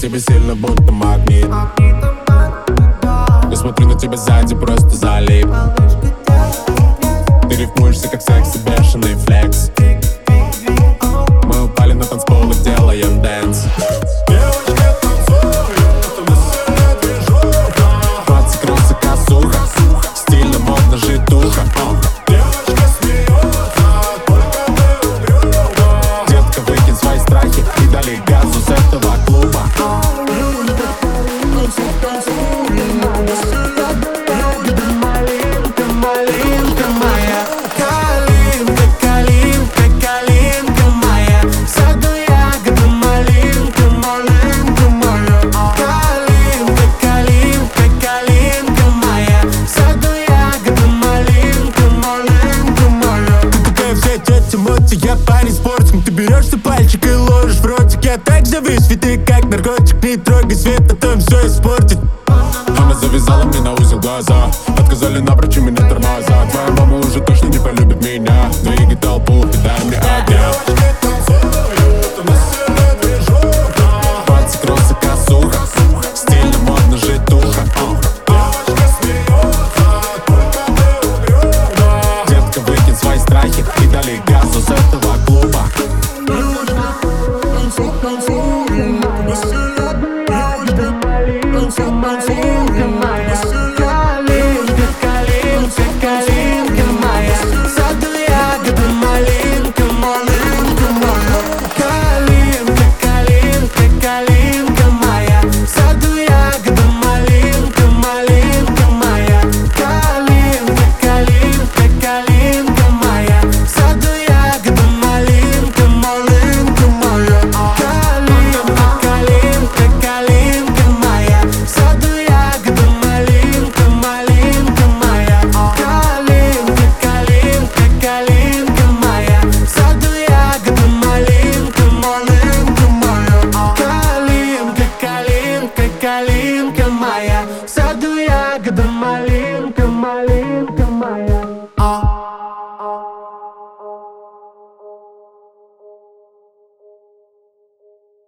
тебе сильно, будто магнит. Я смотрю на тебя сзади, просто залип. Ты рифмуешься, как секси, бешеный флекс. Мы упали на танцпол и делаем дэнс. Девочка танцует, веселая движуха. Пальцы, кроссы, косуха, стильно, модно, житуха. Девочка смеется, только ты удрюха. Детка, выкинь свои страхи и дали газу с этого клуба. Я парень спортсмен, ты берешься пальчик и ложишь в ротик. Я так завис, ведь ты как наркотик. Не трогай свет, а то им все испортит. Она завязала мне на узел глаза. Отказали напрочь, у меня тормоза. Твоя мама уже точно не полюбит меня. Двигай толпу и дай мне огня. Девочки танцуют, веселая движуха. Пальцы, кроссы, косуха, стильно, модно, житуха. Девочка смеется, только ты удрюха. Детка, выкинь свои страхи и дали газу с этого клуба. Калинка моя, в саду ягода малинка.